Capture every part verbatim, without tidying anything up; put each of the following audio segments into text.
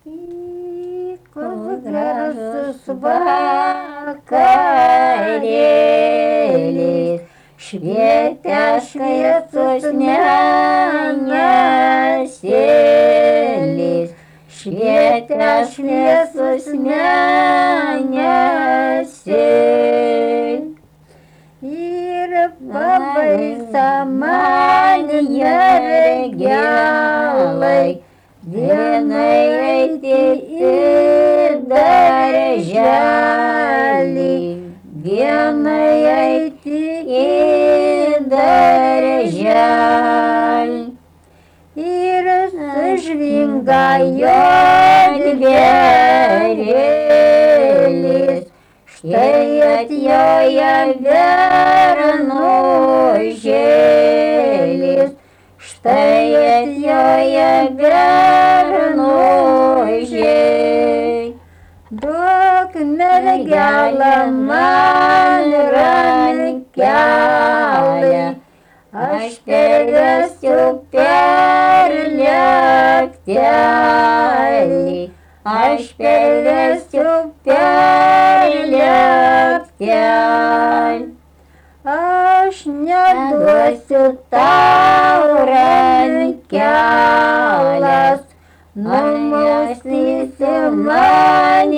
į koks gražus vakarėlis, švietė šviesus mėnesis, švietė šviesus mėnesis. Ir pabaisa man neregialai, vienai eiti į darželį, vienai eiti į darželį. Ir sužvingajo dvėrėlis, štai atjoja bernužėlis, štai atjoja bernužiai. Duok mergelę man rankelį, aš pervesiu per lieptelį, aš pervesiu per lieptelį. Aš neduosiu tau rankelės, numustysi man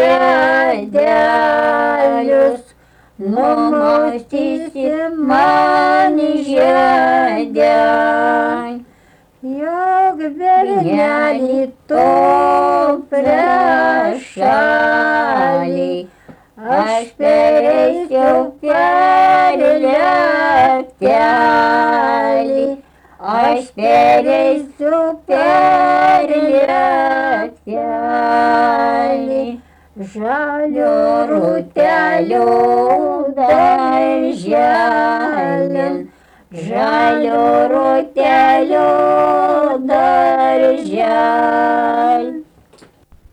žiedelius, numustysi man žiedelius. Jog bernelį tu priešalį, aš pereisiu per lieptelį, aš pereisiu per lieptelį. Žalių rūtelių darželin, žalių rūtelių